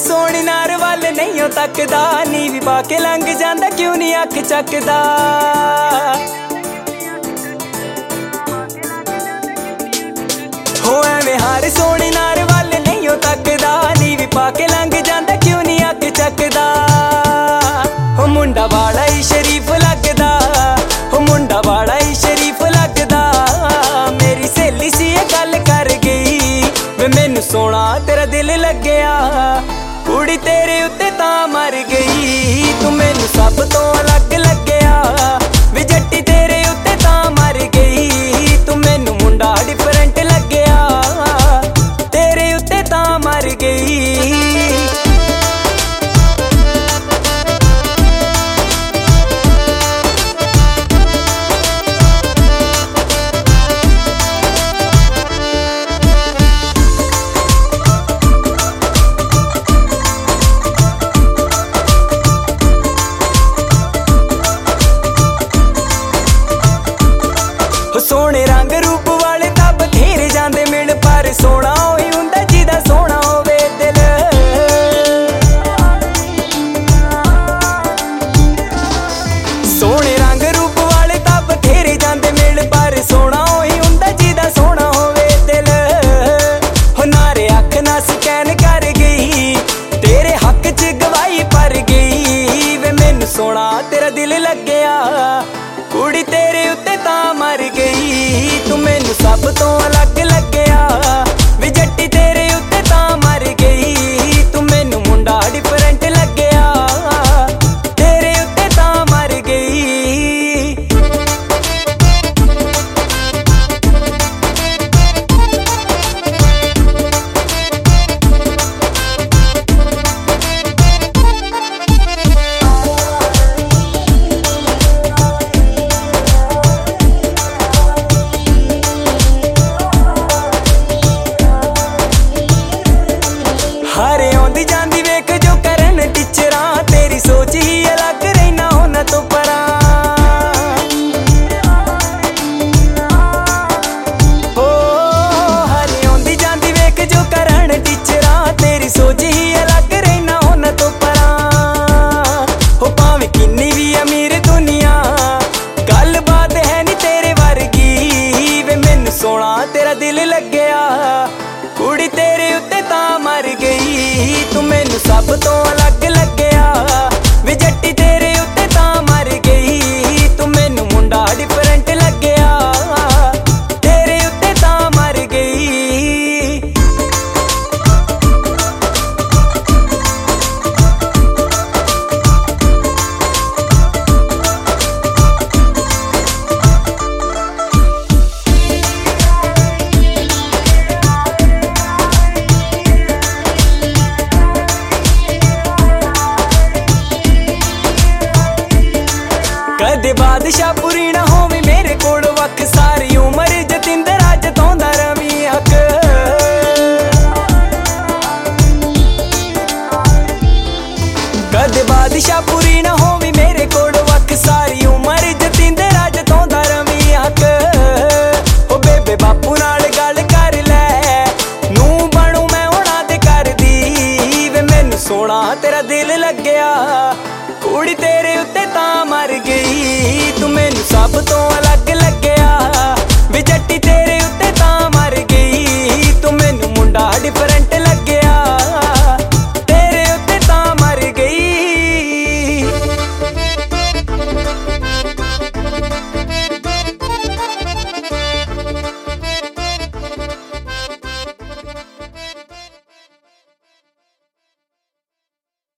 सोहनी नार वाल नहीं हो तकदा, नी भी पा के लंघ जांदा क्यों नहीं अख चकदा। हो एवें हार सोहनी नार वाल नहीं हो तकदा, नी भी पा के लंघ जांदा क्यों नहीं अख चकदा। हो मुंडा वाला ही शरीफ लगदा, हो मुंडा वाला ही शरीफ लगदा। मेरी सहेली सी ये गल कर गई वे मैनू सोना तेरा दिल लग्या, कुड़ी तेरे उत्ते तां मर गई। तू मैनू सब तो अलग लग्या वे जट्टी तेरे उत्ते तां मर गई। तू मैनू मुंडा डिफरेंट लग्या तेरे उत्ते तां मर गई। सोहने रंग रूप वाले तां बथेरे जांदे मिल, पर सोहना ओही हुंदा जिहदा सोहना होवे दिल। सोहने रंग रूप वाले तां बथेरे जांदे मिल, पर सोहना ओही हुंदा जिहदा सोहना होवे दिल। हो नारे अख ना स्कैन कर गई तेरे हक च गवाही भर गई। वे मैनू सोहना तेरा दिल लग्या, कुड़ी तेरे उत्ते तां मर गई। तू मैनू सब तो अलग लग्या वे जट्टी तेरे उत्ते तां मर गई। तू मैनू मुंडा डिफरेंट लग्या तेरे उत्ते तां मर गई। हारे आउंदी जांदी वेख जो करन टीचरां, तेरी सोच ही अलग रहना होना तो परां। हो हारे आउंदी जांदी वेख जो करन टीचरां, तेरी सोच ही अलग रहना होना तो परां। हो भावें किन्नी भी अमीर दुनिया गल बात है नी तेरे वर्गी। वे मैनू सोहना तेरा दिल लग्या, कुड़ी तेरे उत्ते तां मर गई। तू मैनू सब तो अलग लग्या वे जट्टी तेरे उत्ते तां मर गई। तू मैनू मुंडा डिफरेंट लग्या तेरे उत्ते तां मर गई। कदे बादशाहपुरी ना होवे मेरे कोल वख, सारी उम्र जतिंदर अज तोंदा रवी हक। कदे बादशाहपुरी ना होवे मेरे कोल वख, सारी उम्र जतिंदर अज तोंदा रवी हक। ओ बेबे बापू नाल गल कर लै, नू बनू मैं होना ते करदी। वे मैनू सोहना तेरा दिल लग्या, कुड़ी तेरे उत्ते तां मर गई। तू मैनू सब तो अलग